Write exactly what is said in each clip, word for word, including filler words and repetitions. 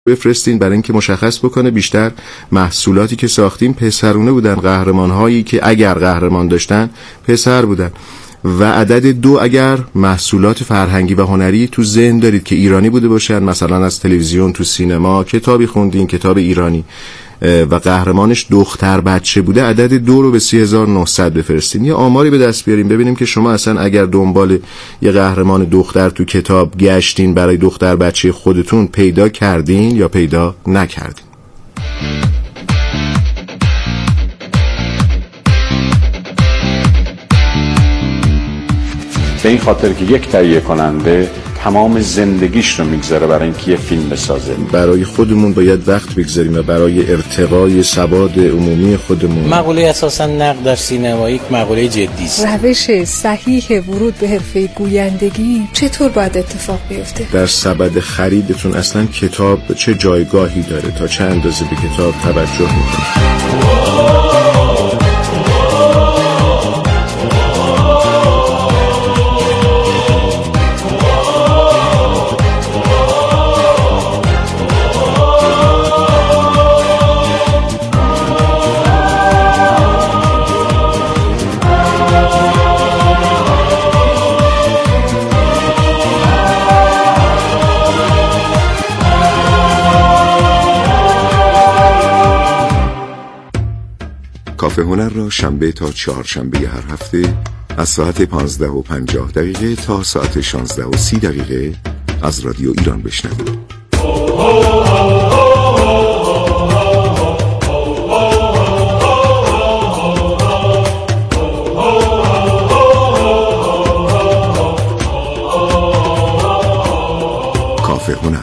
بفرستین برای اینکه مشخص بکنه بیشتر محصولاتی که ساختیم پسرونه بودن، قهرمان‌هایی که اگر قهرمان داشتن پسر بودن. و عدد دو اگر محصولات فرهنگی و هنری تو ذهن دارید که ایرانی بوده باشن، مثلا از تلویزیون تو سینما کتابی خوندین، کتاب ایرانی و قهرمانش دختر بچه بوده، عدد دو رو به سی هزار و نهصد بفرستین. یه آماری به دست بیاریم ببینیم که شما اصلا اگر دنبال یه قهرمان دختر تو کتاب گشتین برای دختر بچه خودتون پیدا کردین یا پیدا نکردین. به این خاطر که یک تهیه کننده تمام زندگیش رو میگذاره برای اینکه یه فیلم بسازه. برای خودمون باید وقت بگذاریم و برای ارتقای سواد عمومی خودمون. مقوله اساسا نقد در سینما یک مقوله جدی است. روش صحیح ورود به حرفه گویندگی چطور باید اتفاق بیفته؟ در سبد خریدتون اصلا کتاب چه جایگاهی داره، تا چه اندازه به کتاب توجه میکنید؟ کافه هنر را شنبه تا چهارشنبه هر هفته از ساعت پانزده و پنجاه دقیقه تا ساعت شانزده و سی دقیقه از رادیو ایران بشنوید. کافه هنر.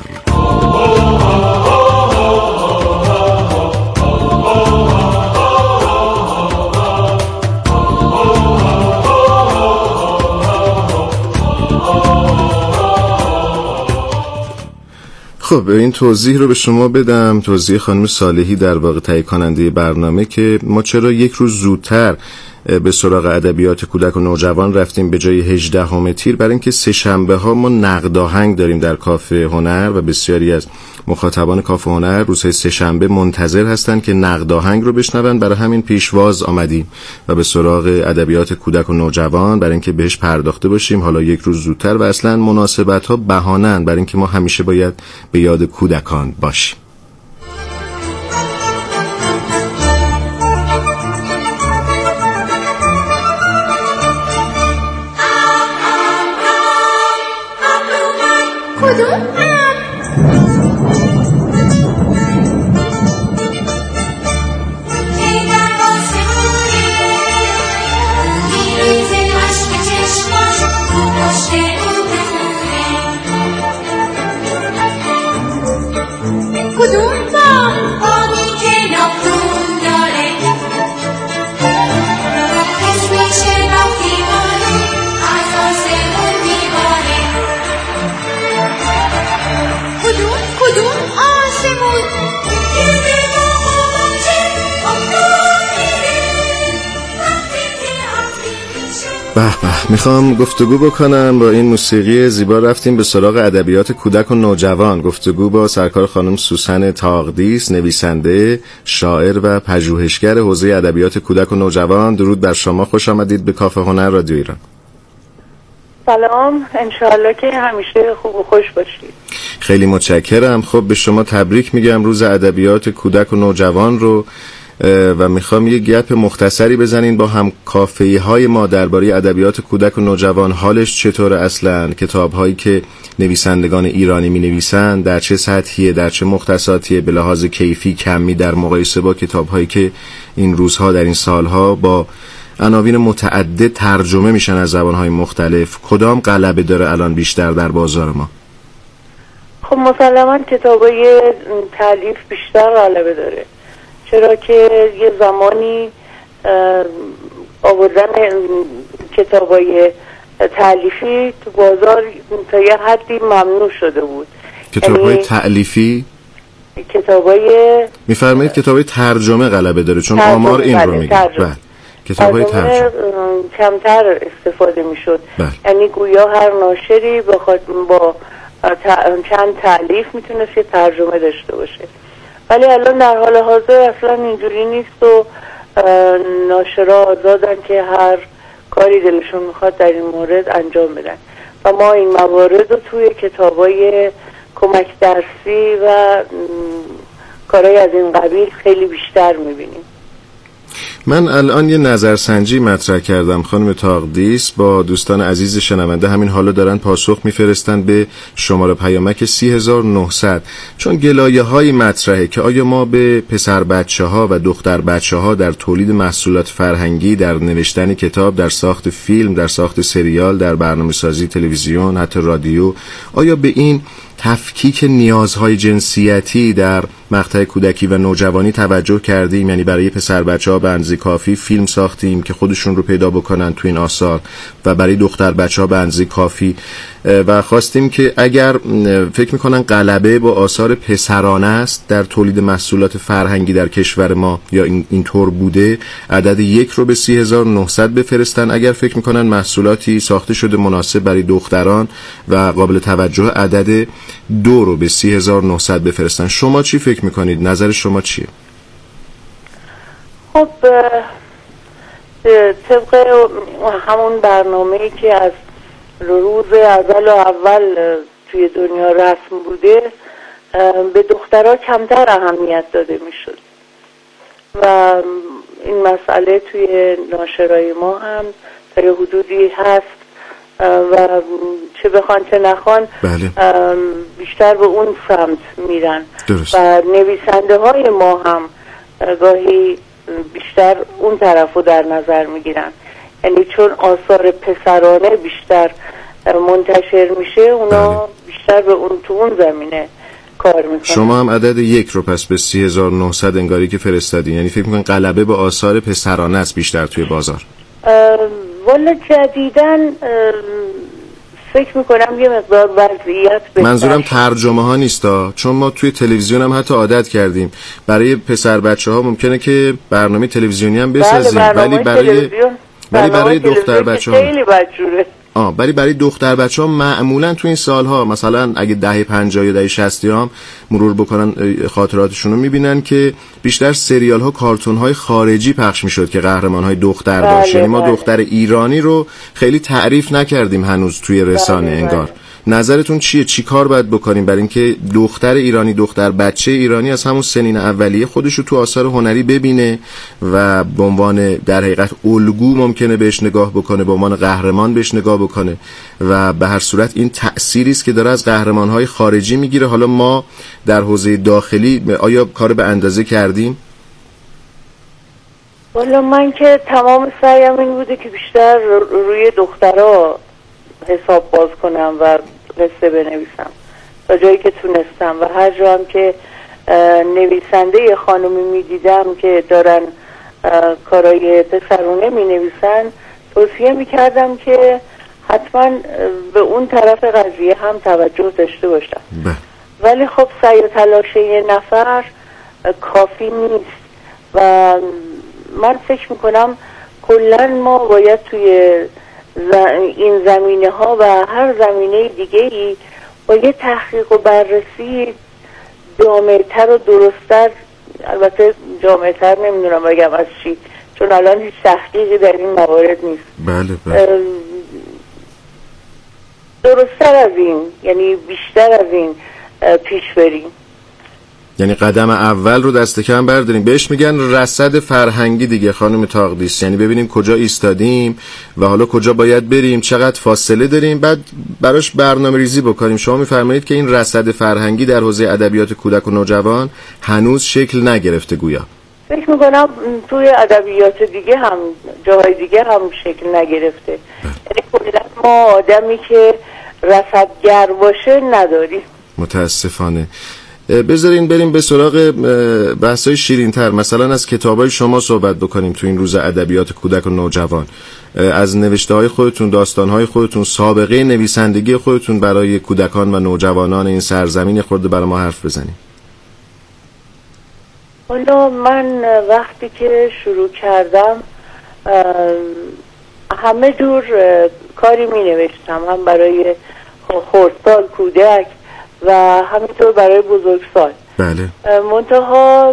خب این توضیح رو به شما بدم، توضیح خانم صالحی در واقع تهیه کننده برنامه، که ما چرا یک روز زودتر به سراغ ادبیات کودک و نوجوان رفتیم به جای هجدهم تیر. برای اینکه سه شنبه ها ما نقد آهنگ داریم در کافه هنر و بسیاری از مخاطبان کافه هنر روزهای سه شنبه منتظر هستن که نقد آهنگ رو بشنون. برای همین پیشواز آمدیم و به سراغ ادبیات کودک و نوجوان برای اینکه بهش پرداخته باشیم، حالا یک روز زودتر. و اصلا مناسبت ها بهانه‌اند برای اینکه ما همیشه باید به یاد کودکان باشیم. به به، میخوام گفتگو بکنم با این موسیقی زیبا. رفتیم به سراغ ادبیات کودک و نوجوان، گفتگو با سرکار خانم سوسن تاقدیس، نویسنده، شاعر و پژوهشگر حوزه ادبیات کودک و نوجوان. درود بر شما، خوش آمدید به کافه هنر رادیو ایران. سلام، انشاءالله که همیشه خوب و خوش باشید. خیلی متشکرم. خب به شما تبریک میگم روز ادبیات کودک و نوجوان رو، و میخوام یه گپ مختصری بزنین با هم کافه‌ای های ما درباره ادبیات کودک و نوجوان. حالش چطوره اصلا؟ کتاب هایی که نویسندگان ایرانی می نویسن در چه سطحیه، در چه مختصاتیه، به لحاظ کیفی کمی در مقایسه با کتاب هایی که این روزها در این سالها با عناوین متعدد ترجمه میشن از زبان های مختلف؟ کدام غلبه داره الان بیشتر در بازار ما؟ خب مسلماً کتابای تالیف بیشتر غلبه داره، چرا که یه زمانی آوردن کتابای تالیفی تو بازار تا یه حدی ممنوع شده بود. کتابای تالیفی؟ کتابای میفرمایید کتابای ترجمه غلبه داره، چون آمار این رو میگه. بله، کتابای ترجمه کمتر استفاده میشد. یعنی گویا هر ناشری بخواد با چند تألیف میتونست یه ترجمه داشته باشه، ولی الان در حال حاضر اصلا اینجوری نیست و ناشرا آزادن که هر کاری دلشون میخواد در این مورد انجام بدن و ما این موارد رو توی کتابای کمک درسی و کارهای از این قبیل خیلی بیشتر میبینیم. من الان یه نظرسنجی مطرح کردم خانم تاقدیس با دوستان عزیز شنونده، همین حالا دارن پاسخ میفرستن به شماره پیامک سی هزار و نهصد، چون گلایه های مطرحه که آیا ما به پسر بچه ها و دختر بچه ها در تولید محصولات فرهنگی، در نوشتن کتاب، در ساخت فیلم، در ساخت سریال، در برنامه سازی تلویزیون، حتی رادیو، آیا به این تفکیک نیازهای جنسیتی در مقطع کودکی و نوجوانی توجه کردیم؟ یعنی برای پسر بچه‌ها به اندازه کافی فیلم ساختیم که خودشون رو پیدا بکنن تو این آثار و برای دختر بچه‌ها به اندازه کافی و خواستیم که اگر فکر میکنن غلبه با آثار پسرانه است در تولید محصولات فرهنگی در کشور ما یا این اینطور بوده، عدد یک رو به سی هزار و نهصد بفرستن. اگر فکر میکنن محصولاتی ساخته شده مناسب برای دختران و قابل توجه، عدد دو رو به سی هزار و نهصد بفرستن. شما چی فکر میکنید؟ نظر شما چیه؟ خب طبق همون برنامه‌ای که از روز اول و اول توی دنیا رسم بوده، به دخترها کمتر اهمیت داده میشد و این مسئله توی ناشرای ما هم تا یه حدودی هست و چه بخوان چه نخوان بله. بیشتر به اون سمت میرن. درست. و نویسنده های ما هم گاهی بیشتر اون طرف رو در نظر میگیرن، یعنی چون آثار پسرانه بیشتر منتشر میشه اونا بله. بیشتر به اون تو اون زمینه کار میکنن. شما هم عدد یک رو پس به سی هزار و نهصد انگاری که فرستادین، یعنی فکر میکنن غلبه به آثار پسرانه است بیشتر توی بازار؟ والا جدیدن فکر میکنم یه مقدار وضعیت بهتر. منظورم ترجمه ها نیستا، چون ما توی تلویزیون هم حتی عادت کردیم برای پسر بچه ها ممکنه که برنامه تلویزیونی هم بسازیم، بله ولی برای ولی برای دختر بچه ها خیلی بدجوره. آه ولی برای دختر بچه ها معمولا تو این سالها، مثلا اگه دهه پنجاه یا دهه شصت هم مرور بکنن خاطراتشون رو میبینن که بیشتر سریال ها، کارتون های خارجی پخش میشد که قهرمان های دختر بله داشت. یعنی ما بله. دختر ایرانی رو خیلی تعریف نکردیم هنوز توی رسانه. بله انگار بله. نظرتون چیه؟ چی کار باید بکنیم برای اینکه دختر ایرانی، دختر بچه ایرانی از همون سنین اولیه خودش رو تو آثار هنری ببینه و به عنوان در حقیقت الگو ممکنه بهش نگاه بکنه، به عنوان قهرمان بهش نگاه بکنه و به هر صورت این تأثیری است که داره از قهرمان‌های خارجی میگیره. حالا ما در حوزه داخلی آیا کار به اندازه کردیم؟ والا من که تمام سعیم این بوده که بیشتر روی دخترها حساب باز کنم و قصه بنویسم تا جایی که تونستم و هر جا هم که نویسنده خانمی میدیدم که دارن کارای پسرونه می نویسن توصیه میکردم که حتما به اون طرف قضیه هم توجه داشته باشم. ولی خب سعی و تلاش یه نفر کافی نیست و من فکر میکنم کلا ما باید توی این زمینه ها و هر زمینه دیگه ای با یه تحقیق و بررسی جامع‌تر و درست‌تر، البته جامع‌تر نمیدونم بگم از چی، چون الان هیچ تحقیقی در این موارد نیست. بله بله. درست‌تر از این، یعنی بیشتر از این پیش بریم. یعنی قدم اول رو دست کم برداریم. بهش میگن رصد فرهنگی دیگه خانم تاقدیس، یعنی ببینیم کجا ایستادیم و حالا کجا باید بریم، چقدر فاصله داریم، بعد براش برنامه ریزی بکنیم. شما میفرمایید که این رصد فرهنگی در حوزه ادبیات کودک و نوجوان هنوز شکل نگرفته گویا. فکر میکنم توی ادبیات دیگه هم، جاهای دیگه هم شکل نگرفته. یعنی کلا ما آدمی که رصدگر باشه نداریم متاسفانه. بذارین بریم به سراغ بحث‌های شیرین‌تر، مثلا از کتابای شما صحبت بکنیم تو این روز ادبیات کودک و نوجوان. از نوشته‌های خودتون، داستان‌های خودتون، سابقه نویسندگی خودتون برای کودکان و نوجوانان این سرزمین خود برای ما حرف بزنیم. حالا من وقتی که شروع کردم همه جور کاری می نوشتم، هم برای خردسال، کودک و همینطور برای بزرگسال. بله. منتها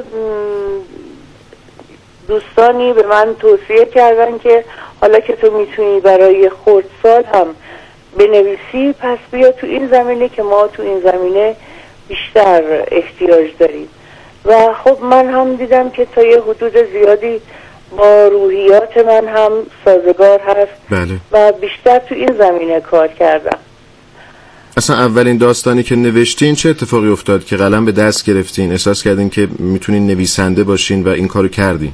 دوستانی به من توصیه کردن که حالا که تو میتونی برای خردسال هم بنویسی، پس بیا تو این زمینه که ما تو این زمینه بیشتر احتیاج داریم. و خب من هم دیدم که تا یه حدود زیادی با روحیات من هم سازگار هست. بله. و بیشتر تو این زمینه کار کردم. اصلا اولین داستانی که نوشتین چه اتفاقی افتاد که قلم به دست گرفتین، احساس کردین که میتونین نویسنده باشین و این کارو کردین؟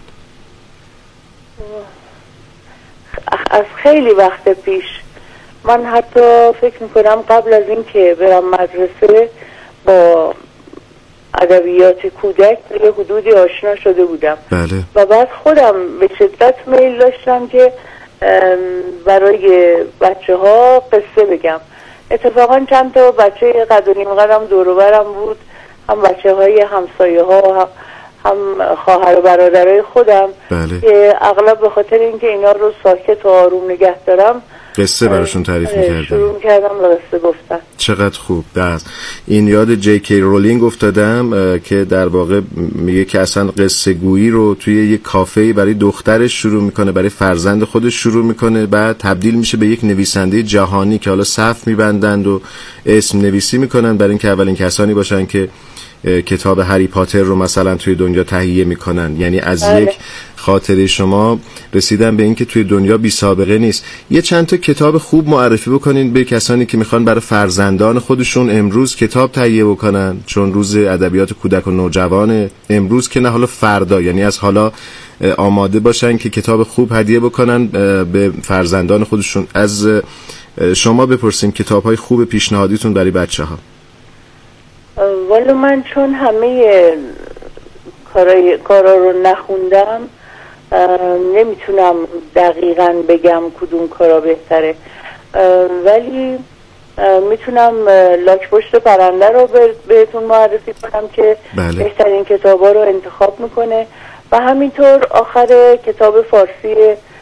از خیلی وقت پیش. من حتی فکر میکنم قبل از این که برم مدرسه با ادبیات کودک به حدودی آشنا شده بودم. بله. و بعد خودم به شدت میل داشتم که برای بچه ها قصه بگم. اتفاقا چند تا بچه قد و نیم قدم دور و برم بود، هم بچه های همسایه ها، هم خواهر و برادرای خودم. بله. که اغلب به خاطر اینکه اینا رو ساکت و آروم نگه دارم قصه براشون تعریف می‌کردم. شروع کردم قصه گفتن. چقدر خوب. بس این یاد جی کی رولینگ افتادم که در واقع میگه که اصلا قصه گویی رو توی یک کافه‌ای برای دخترش شروع میکنه، برای فرزند خودش شروع میکنه، بعد تبدیل میشه به یک نویسنده جهانی که حالا صف میبندند و اسم نویسی میکنن برای اینکه اولین کسانی باشن که کتاب هری پاتر رو مثلا توی دنیا تهیه میکنن. یعنی از بله. یک خاطره شما رسیدن به این که توی دنیا بی سابقه نیست. یه چند تا کتاب خوب معرفی بکنین به کسانی که میخوان برای فرزندان خودشون امروز کتاب تهیه بکنن، چون روز ادبیات کودک و نوجوان امروز که نه، حالا فردا، یعنی از حالا آماده باشن که کتاب خوب هدیه بکنن به فرزندان خودشون. از شما بپرسیم کتاب‌های خوب پیشنهادیتون برای بچه‌ها. والا من چون همه کارای کارا رو نخوندم نمیتونم دقیقاً بگم کدوم کارا بهتره، ولی میتونم لاک پشت پرنده رو بهتون معرفی کنم که بله. بهترین کتابا رو انتخاب میکنه. و همینطور آخر کتاب فارسی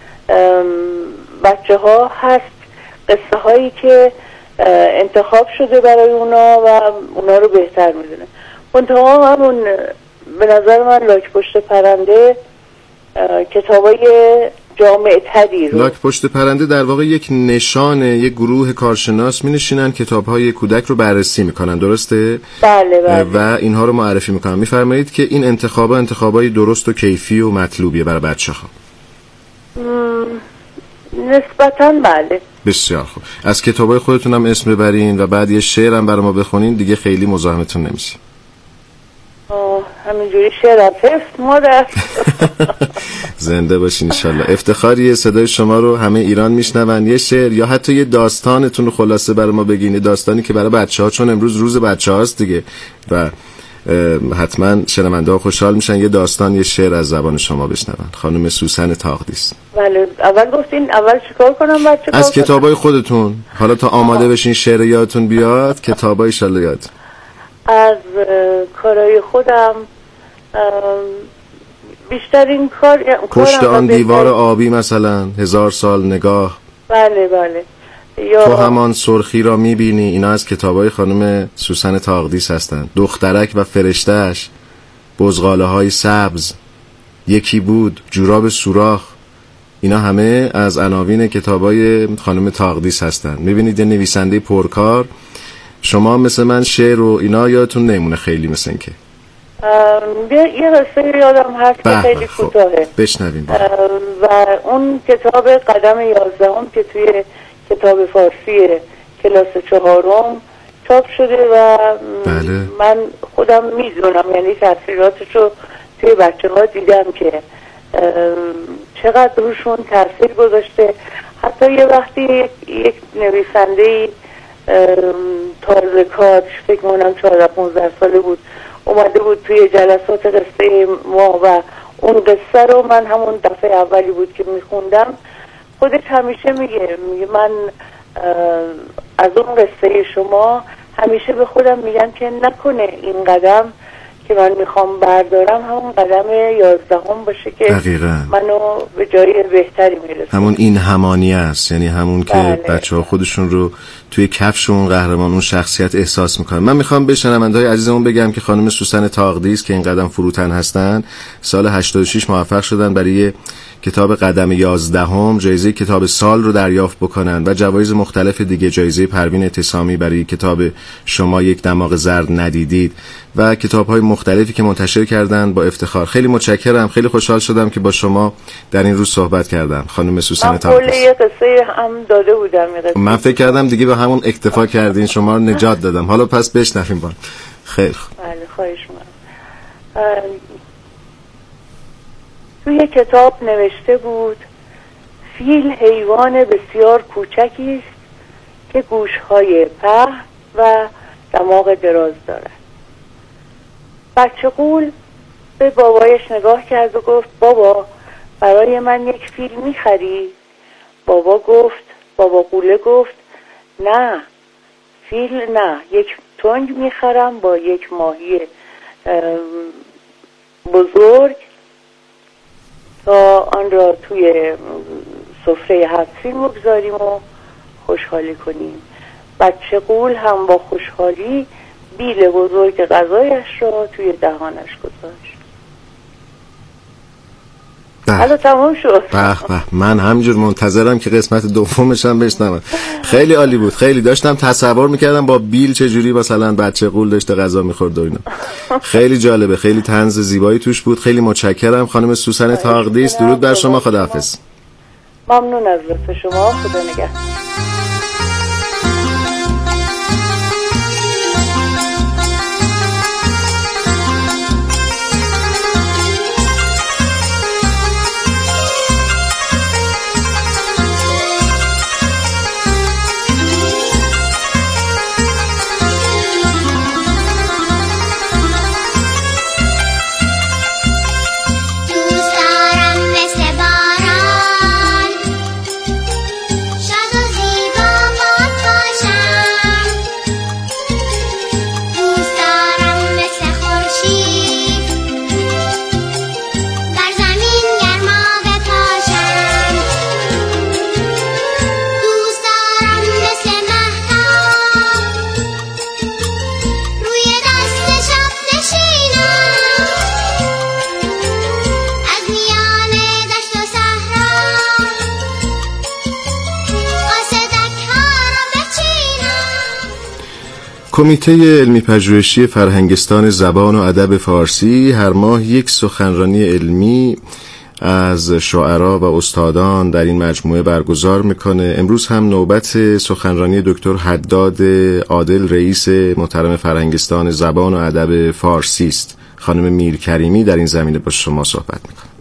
بچه ها هست قصه هایی که انتخاب شده برای اونا و اونا رو بهتر میدونه. منتها همون به نظر من لاک پشت پرنده کتابای جامع تری رو. لاک پشت پرنده در واقع یک نشانه، یک گروه کارشناس می نشینن کتاب‌های کودک رو بررسی میکنن، درسته؟ بله بله. و اینها رو معرفی میکنن. میفرمایید که این انتخابا انتخابای درست و کیفی و مطلوبیه برای بچه‌ها. نسبتاً بله. بسیار خوب. از کتابای خودتون هم اسم ببرین و بعد یه شعر هم برای ما بخونین، دیگه خیلی مزاحمتون نمیشه. آه همینجوری شعر از حفظ مادر. زنده باشین انشالله. افتخاریه صدای شما رو همه ایران میشنون. یه شعر یا حتی یه داستانتون رو خلاصه برای ما بگین، داستانی که برای بچه‌ها، چون امروز روز بچه‌هاست دیگه و حتما شنونده ها خوشحال میشن یه داستان، یه شعر از زبان شما بشنون. خانم سوسن تاقدیست. بله. اول گفتین اول چیکار کنم بعد چیکار از کتابای خودتون، حالا تا آماده بشین شعر یادتون بیاد، کتابای ان شاءالله یاد. از کارهای خودم بیشترین کار پشت آن دیوار آبی مثلا، هزار سال نگاه. بله بله. یا تو همان سرخی را میبینی. اینا از کتابای خانم سوسن تاقدیس هستن. دخترک و فرشتهش، بزغاله های سبز، یکی بود، جوراب سوراخ. اینا همه از عناوین کتابای خانم تاقدیس هستن. میبینید یه نویسنده پرکار. شما مثل من شعر و اینا یادتون نمونه خیلی، مثل این که یه قصه یادم هست که خیلی کوتاهه. بشنویم. و اون کتاب قدم یازدهم که توی کتاب فارسی کلاس چهارم چاپ شده و بله. من خودم میدونم، یعنی تاثیراتش رو توی بچه ها دیدم که چقدر روشون تاثیر گذاشته. حتی یه وقتی یک نویسنده تازه کار، فکر کنم چهارده پانزده ساله بود، اومده بود توی جلسات قصه ما و اون قصه رو من همون دفعه اولی بود که میخوندم. خودش همیشه میگه میگه من از اون قصه شما همیشه به خودم میگم که نکنه این قدم که من میخوام بردارم همون قدم یازدهم باشه که دقیقاً منو به جای بهتری میرسه. همون این همانی است، یعنی همون که بله. بچه ها خودشون رو توی کفش اون قهرمان اون شخصیت احساس میکنن. من میخوام به شنونده‌های عزیزمون بگم که خانم سوسن تاقدیس که این قدم فروتن هستن سال هشتاد و شش موفق شدن برای کتاب قدم یازدهم جایزه کتاب سال رو دریافت بکنن و جوایز مختلف دیگه، جایزه پروین اعتصامی برای کتاب شما یک دماغ زرد ندیدید و کتاب‌های مختلفی که منتشر کردن با افتخار. خیلی متشکرم، خیلی خوشحال شدم که با شما در این روز صحبت کردم خانم سوسن تاقدیس. من یه قصه هم داده بودم. من فکر کردم دیگه به همون اکتفا کردین، شما رو نجات دادم. حالا پس بشنویم با. خیلی خوب. بله خواهش می‌کنم. توی کتاب نوشته بود فیل حیوان بسیار کوچکی است که گوش‌های پهن و دماغ دراز دارد. بچه قول به بابایش نگاه کرد و گفت بابا برای من یک فیل می‌خری؟ بابا گفت بابا قوله گفت نه فیل نه، یک تنگ می‌خرم با یک ماهی بزرگ تا آن را توی سفره حفری بگذاریم و خوشحالی کنیم. بچه قول هم با خوشحالی بیل بزرگ غذایش را توی دهانش گذاشت. حالا تمام شد. به به، من همینجور منتظرم که قسمت دومش هم بشنوم. خیلی عالی بود، خیلی داشتم تصور میکردم با بیل چجوری مثلا بچه قول داشته غذا میخورد و اینا. خیلی جالبه، خیلی طنز زیبایی توش بود. خیلی متشکرم خانم سوسن تاقدیس. درود بر شما، خداحافظ. ممنون از لطف شما، خدا نگهدار. کمیته علمی پژوهشی فرهنگستان زبان و ادب فارسی هر ماه یک سخنرانی علمی از شاعرها و استادان در این مجموعه برگزار میکنه. امروز هم نوبت سخنرانی دکتر حداد عادل رئیس محترم فرهنگستان زبان و ادب فارسی است. خانم میرکریمی در این زمینه با شما صحبت میکنه.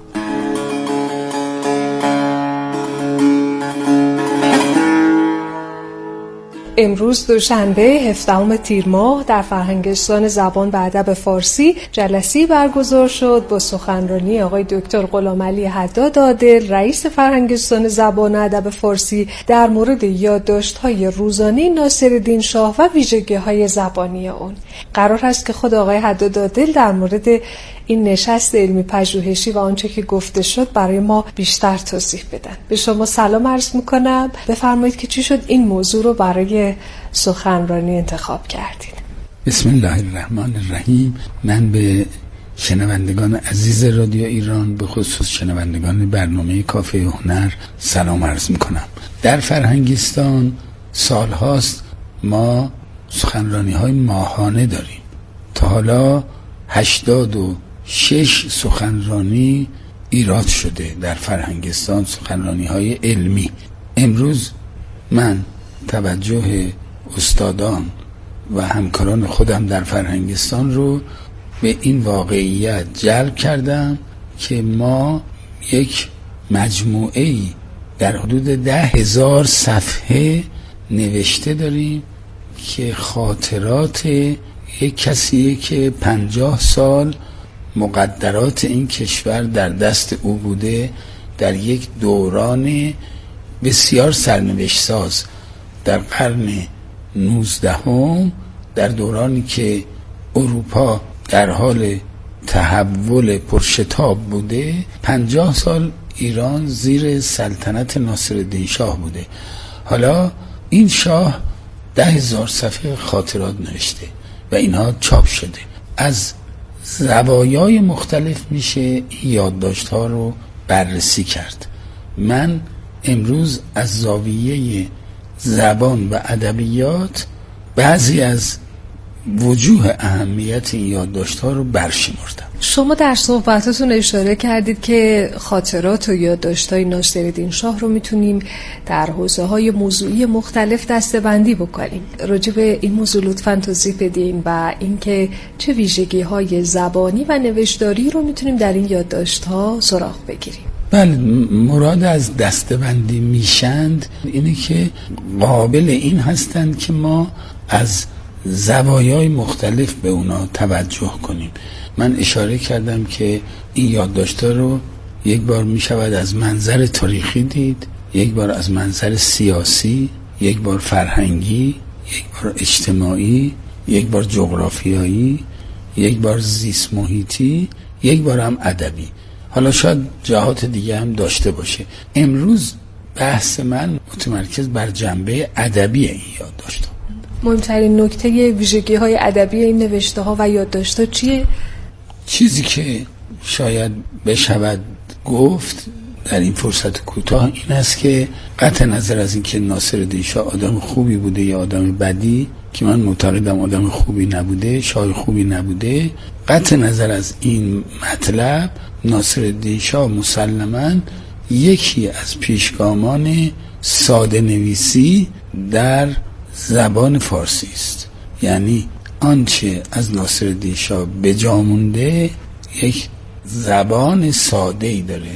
امروز دوشنبه هفدهم تیر ماه در فرهنگستان زبان و ادب فارسی جلسه‌ای برگزار شد با سخنرانی آقای دکتر غلامعلی حداد عادل رئیس فرهنگستان زبان و ادب فارسی در مورد یادداشت‌های روزانه ناصرالدین شاه و ویژگی‌های زبانی آن. قرار است که خود آقای حداد عادل در مورد این نشست علمی پژوهشی و آنچه که گفته شد برای ما بیشتر توضیح بدن. به شما سلام عرض میکنم. بفرمایید که چی شد این موضوع رو برای سخنرانی انتخاب کردید؟ بسم الله الرحمن الرحیم. من به شنوندگان عزیز رادیو ایران به خصوص شنوندگان برنامه کافه هنر سلام عرض میکنم. در فرهنگستان سالهاست ما سخنرانی های ماهانه داریم. تا حالا هشتاد و شش سخنرانی ایراد شده در فرهنگستان، سخنرانی های علمی. امروز من توجه استادان و همکاران خودم در فرهنگستان رو به این واقعیت جلب کردم که ما یک مجموعه‌ای در حدود ده هزار صفحه نوشته داریم که خاطرات یک کسیه که پنجاه سال مقدرات این کشور در دست او بوده، در یک دوران بسیار سرنوشت ساز در قرن نوزدهم، در دورانی که اروپا در حال تحول پرشتاب بوده. پنجاه سال ایران زیر سلطنت ناصرالدین شاه بوده. حالا این شاه ده هزار صفحه خاطرات نوشته و اینها چاپ شده. از زوایای مختلف میشه این یادداشت ها رو بررسی کرد. من امروز از زاویه زبان و ادبیات بعضی از وجوه اهمیت این یادداشت ها رو برشمردم. شما در صحبتاتون اشاره کردید که خاطرات و یادداشت‌های ناصرالدین شاه رو میتونیم در حوزه‌های موضوعی مختلف دسته‌بندی بکنیم. راجع به این موضوع لطفاً توضیح بدین و اینکه چه ویژگی‌های زبانی و نوشتاری رو میتونیم در این یادداشت‌ها سراغ بگیریم. بله، مراد از دسته‌بندی میشند اینه که قابل این هستند که ما از زوایای مختلف به اونا توجه کنیم. من اشاره کردم که این یادداشت‌ها رو یک بار می شود از منظر تاریخی دید، یک بار از منظر سیاسی، یک بار فرهنگی، یک بار اجتماعی، یک بار جغرافیایی، یک بار زیست محیطی، یک بار هم ادبی. حالا شاید جهات دیگه هم داشته باشه. امروز بحث من متمرکز بر جنبه ادبی این یادداشت‌ها. مهمترین نکته ویژگی‌های ادبی این نوشته‌ها و یادداشت‌ها چیه؟ چیزی که شاید بشود گفت در این فرصت کوتاه این است که قطع نظر از این که ناصرالدین شاه آدم خوبی بوده یا آدم بدی، که من معتقدم آدم خوبی نبوده، شاه خوبی نبوده، قطع نظر از این مطلب، ناصرالدین شاه مسلماً یکی از پیشگامان ساده نویسی در زبان فارسی است. یعنی آنچه از ناصرالدین شاه به جا مونده یک زبان ساده‌ای داره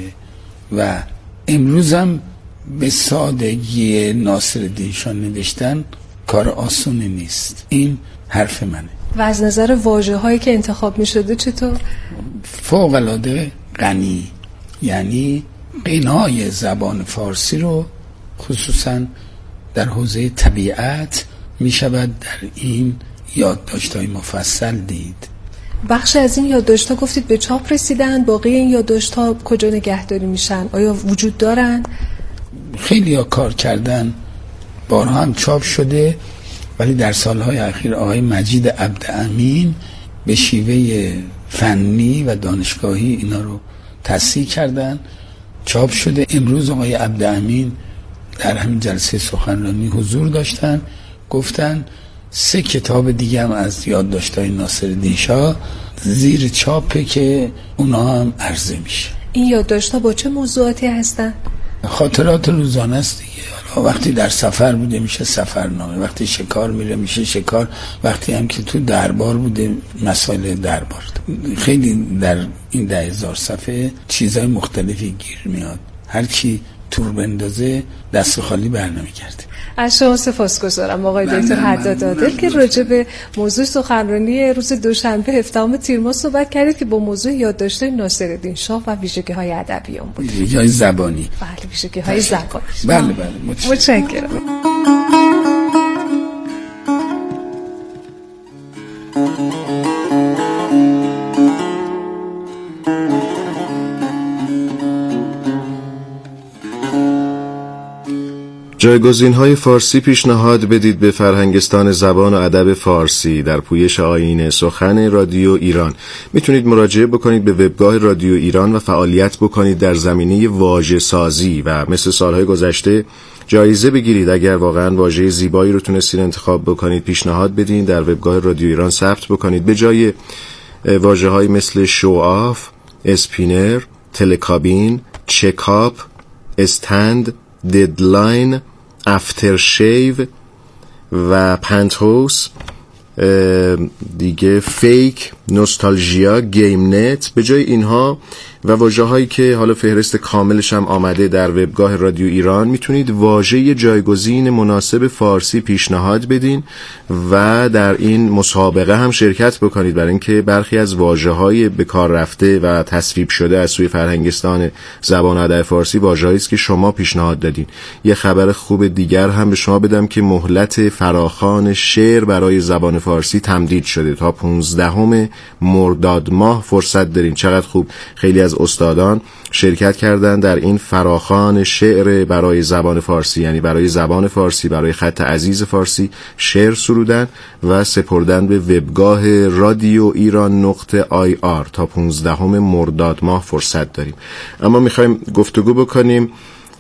و امروز هم به سادگی ناصرالدین شاه نوشتن کار آسونی نیست. این حرف منه. و از نظر واژه‌هایی که انتخاب می‌شده چطور؟ فوق‌العاده غنی، یعنی غنای زبان فارسی رو خصوصاً در حوزه طبیعت می شود در این یادداشت‌های مفصل دید. بخش از این یادداشت‌ها گفتید به چاپ رسیدن، باقی این یادداشت‌ها کجا نگهداری میشن؟ آیا وجود دارن؟ خیلی ها کار کردن، بارها هم چاپ شده، ولی در سالهای اخیر آقای مجید عبدامین به شیوه فنی و دانشگاهی اینا رو تصحیح کردن، چاپ شده. امروز آقای عبدامین در همین جلسه سخنرانی حضور داشتن، گفتن سه کتاب دیگه هم از یادداشت‌های ناصرالدین شاه زیر چاپه که اونا هم عرضه میشه. این یادداشت‌ها با چه موضوعاتی هستن؟ خاطرات روزانه است دیگه. وقتی در سفر بوده میشه سفرنامه، وقتی شکار میره میشه شکار، وقتی هم که تو دربار بوده مسائل دربار. خیلی در این ده هزار صفحه چیزای مختلفی گیر میاد. هر کی تور بندازه دست خالی برنمیگرده. از شما سپاسگزارم آقای دکتر حداد عادل که راجع به موضوع سخنرانی روز دوشنبه هفدهم تیر ماه صحبت کردید که با موضوع یادداشت‌های ناصرالدین شاه و ویژگی‌های ادبی اون بود. ویژگی‌های زبانی. بله، ویژگی‌های زبانی. بله بله متشکرم. متشکرم. جایگزین‌های فارسی پیشنهاد بدید به فرهنگستان زبان و ادب فارسی در پویش آیین سخن رادیو ایران. میتونید مراجعه بکنید به وبگاه رادیو ایران و فعالیت بکنید در زمینه واژه سازی و مثل سالهای گذشته جایزه بگیرید. اگر واقعا واژه زیبایی رو تونستید انتخاب بکنید پیشنهاد بدین، در وبگاه رادیو ایران ثبت بکنید. به جای واژه‌های مثل شوآف، اسپینر، تلکابین، چکاپ، استند، ددلاین، افتر شیو و پنتهوس، دیگه فیک، نوستالژیا، گیم نت، به جای اینها و واژه‌هایی که حالا فهرست کاملش هم آمده در وبگاه رادیو ایران میتونید واژه جایگزین مناسب فارسی پیشنهاد بدین و در این مسابقه هم شرکت بکنید، برای اینکه برخی از واژه‌های به کار رفته و تصویب شده از سوی فرهنگستان زبان و ادب فارسی واژه‌ای است که شما پیشنهاد دادین. یه خبر خوب دیگر هم به شما بدم که مهلت فراخوان شعر برای زبان فارسی تمدید شده تا پانزدهم مرداد ماه فرصت داریم. چقدر خوب خیلی از استادان شرکت کردن در این فراخوان شعر برای زبان فارسی، یعنی برای زبان فارسی، برای خط عزیز فارسی شعر سرودن و سپردن به وبگاه رادیو ایران نقطه آی آر. تا پانزدهم مرداد ماه فرصت داریم. اما میخوایم گفتگو بکنیم.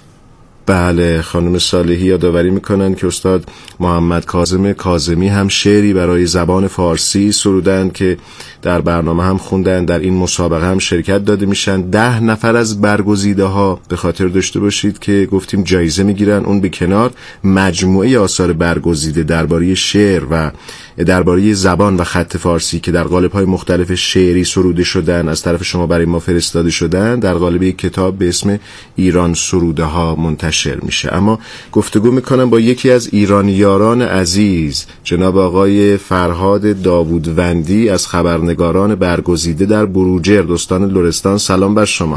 بله، خانم صالحی یادآوری میکنن که استاد محمد کاظم کاظمی هم شعری برای زبان فارسی سرودن که در برنامه هم خوندن، در این مسابقه هم شرکت داده میشن. ده نفر از برگزیده ها به خاطر داشته باشید که گفتیم جایزه میگیرن. اون به کنار مجموعه آثار برگزیده درباره شعر و درباره زبان و خط فارسی که در قالب‌های مختلف شعری سروده شدن از طرف شما برای ما فرستاده شدن در قالب یک کتاب به اسم ایران سروده ها منتشر میشه. اما گفتگو میکنم با یکی از ایرانیاران عزیز، جناب آقای فرهاد داوودوندی از خبرنگاران برگزیده در بروجرد استان لرستان. سلام بر شما.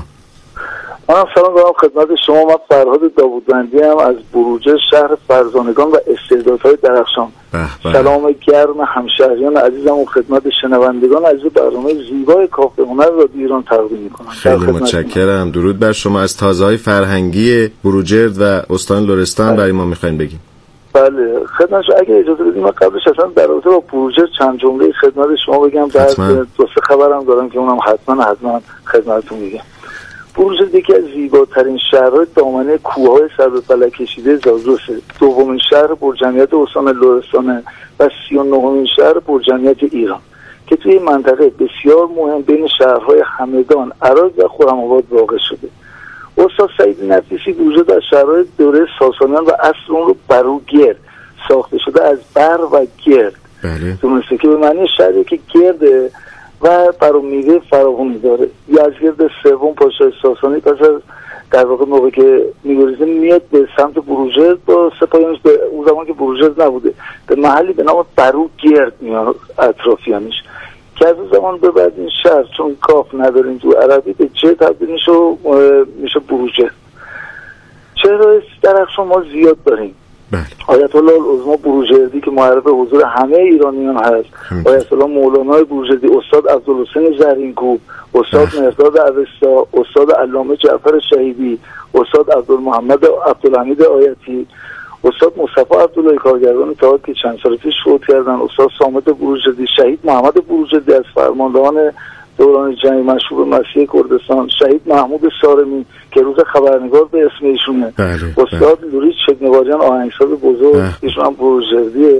منم سلام دارم خدمت شما. من فرهاد داوودوندی هم از بروجرد، شهر فرزانگان و استعدادهای درخشان. سلام گرم همشهریان عزیزم و خدمت شنوندگان عزیز برنامه زیبای کافه هنر رادیو ایران تقدیم می‌کنم. خیلی متشکرم. درود بر شما. از تازه‌های فرهنگی بروجرد و استان لرستان برای ما می‌خواید بگین؟ بله خدمت شما. اگه اجازه بدید من قبلش اصلا در رابطه با بروجرد چند جمله خدمت شما بگم. بعد دو سه خبرم دارم که اونم حتما حتما خدمتتون میگم. بروجرد یکی از زیباترین شهرهای دامنه کوههای سر به فلک کشیده زاگرسه. دومین شهر پرجمعیت استان لرستان و سی و نهمین شهر پرجمعیت ایران که توی منطقه بسیار مهم بین شهرهای همدان، عراق و خرم‌آباد واقع شده. استاد سعید نفیسی بروجرد از شهرهای دوره ساسانیان و اصل اون رو بروگرد ساخته شده از بر و گرد. بله. درسته که به معنی شهری که گرده و برای میوه فراوانی داره. یزدگرد سوم پادشاه ساسانی پس از در واقع موقع که میگریزه میاد به سمت بروجرد با سپاهیانش، به اون زمان که بروجرد نبوده به محلی به نام بروگرد میاد اطرافیانش که از اون زمان به بعد این شهر چون کاف نداریم تو عربی به چه تبدیل میشه میشه بروجرد. چهرهای درخشان ما زیاد داریم. آیت الله العظما بروجردی که معرف حضور همه ایرانیان هست، آیت الله مولانا بروجردی، استاد عبدالحسین زرینکوب، استاد مرداد اوستا، استاد علامه جعفر شهیدی، استاد عبدالمحمد عبدالحمید آیتی، استاد مصطفی عبدالله کارگردان تئاتر که چند سال پیش فوت کردن، استاد صامت بروجردی، شهید محمد بروجردی از فرماندهان دوران جنگ مشهور مسیح کردستان، شهید محمود سارمی که روز خبرنگار به اسم ایشونه، استاد لوری چکنوارجان آهنگساز بزرگ ایشون هم بروجردیه.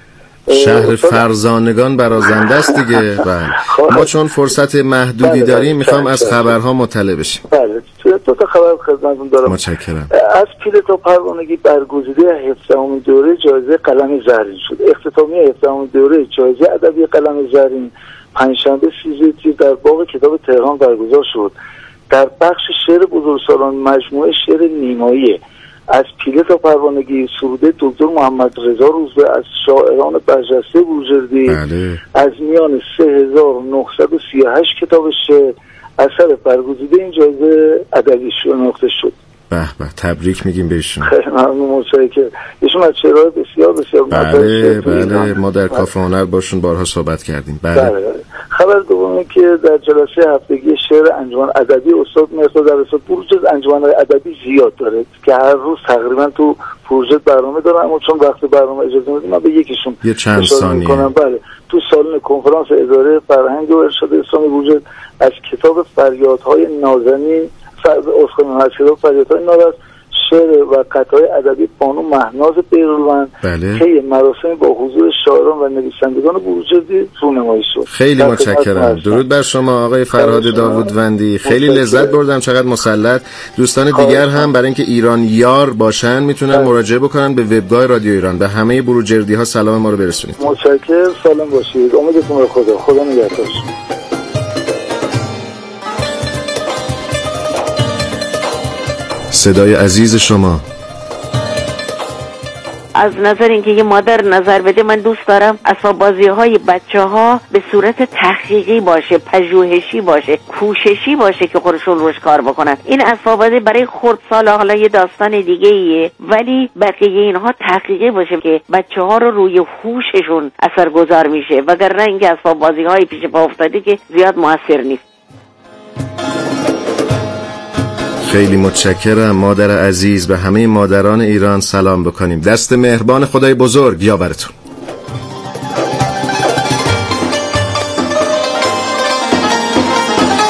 شهر فرزانگان برازنده است دیگه. ما چون فرصت محدودی بله داریم میخوام از خبرها مطلع بشیم. بله دو تا خبر خدمتتون دارم. متشکرم. از پیل تا پروانگی برگزیده هفدهمین دوره جایزه قلم زرین شد. اختتامیه هفدهمین دوره جایزه ادبی قلم زرین پنجشنبه سیزده تیر در باغ کتاب تهران برگزار شد. در بخش شعر بزرگسالان مجموعه شعر نیمایی از پیله تا پروانگی سروده دکتر محمد رضا روزبه از شاعران برجسته بروجردی بله. از میان سه هزار و نهصد و سی و هشت کتاب شعر اثر برگزیده این جایزه ادبی شناخته شد. به به تبریک میگیم بهشون. خیلی ممنون متشکرم. ایشون از شعرهای بسیار بسیار بله بله ما در کافه هنر باشون بارها صحبت کردیم. بله. بله بله. خبر دومی که در جلسه هفتگی شعر انجمن ادبی استاد مرداد اوستا بروجرد انجمن ادبی زیاد داره که هر روز تقریبا تو بروجرد برنامه دارن، اما چون وقت برنامه اجازه میدید من به یکیشون یه چند ثانیه کنم. بله تو سالن کنفرانس اداره فرهنگ و ارشاد اسلامی بروجرد از کتاب فریادهای نازنین اسخان از کتاب فریادهای ناز شعر و قطعای ادبی بانو مهناز بیرالوند بله. که مراسم با حضور شاعران و نویسندگان بروجردی رونمایی شد. خیلی متشکرم. درود بر شما آقای فرهاد داوودوندی. خیلی لذت بردم. چقدر مسلط. دوستان دیگر هم برای اینکه ایران یار باشن میتونن بله. مراجعه بکنن به وبگاه رادیو ایران. به همه بروجردی ها سلام ما رو برسونید. متشکرم. سلام باشید. امیدتون به خدا. خدا نگهدار. صدای عزیز شما از نظر اینکه یه مادر نظر بده، من دوست دارم اسباب بازی های بچه ها به صورت تحقیقی باشه، پژوهشی باشه، کوششی باشه که خودشون روش کار بکنن. این اسباب بازی برای خردسال حالا یه داستان دیگه ایه، ولی بقیه اینها تحقیقی باشه که بچه ها رو روی هوششون اثرگذار میشه، وگرنه اینکه اسباب بازی های پیش پا افتاده که زیاد موثر نیست. خیلی متشکرم مادر عزیز. به همه مادران ایران سلام بکنیم. دست مهربان خدای بزرگ یاورتون.